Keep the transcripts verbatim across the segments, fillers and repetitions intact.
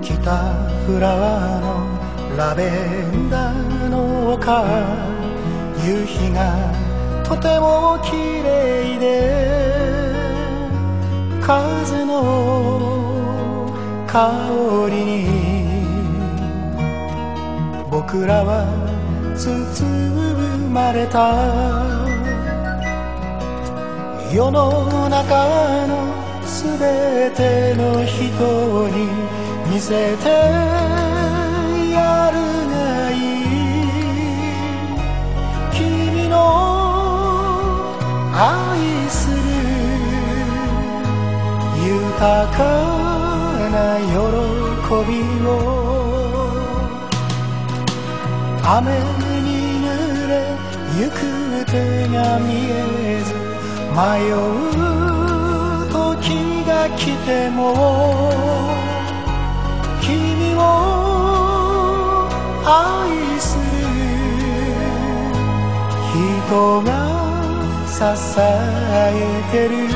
北フラワーのラベンダーの丘、夕日がとても綺麗で、風の香りに僕らは包まれた。世の中のすべての人に見せてやるがいい。君の愛する豊かな喜びを、雨に濡れゆく手が見えず迷う時が来ても、君を愛する人が支えてる。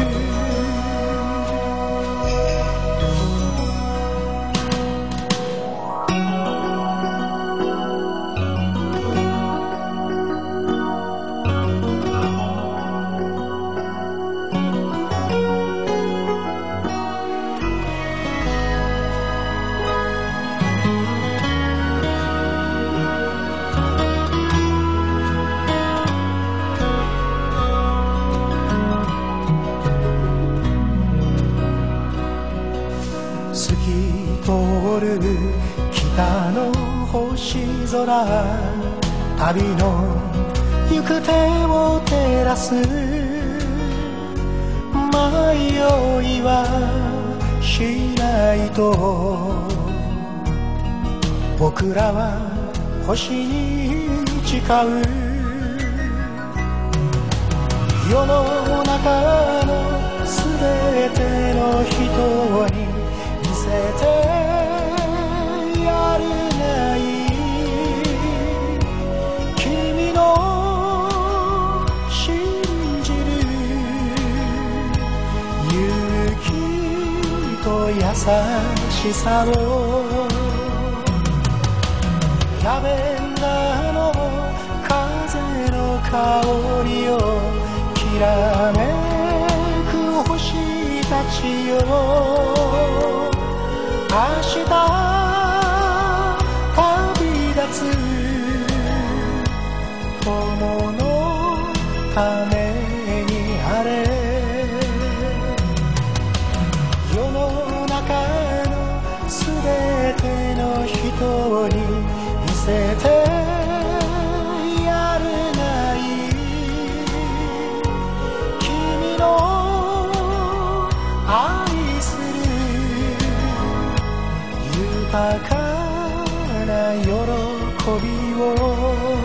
透き通る北の星空、旅の行く手を照らす。迷いはしないと僕らは星に誓う。世の中のすべての人に見せてやるがいい。君の信じる勇気と優しさを、ラベンダーの風の香りを、きらめく星たちよ、明日旅立つ友のためにあれ。世の中のすべての人に見せてやるがいい。君の愛する豊かな喜びを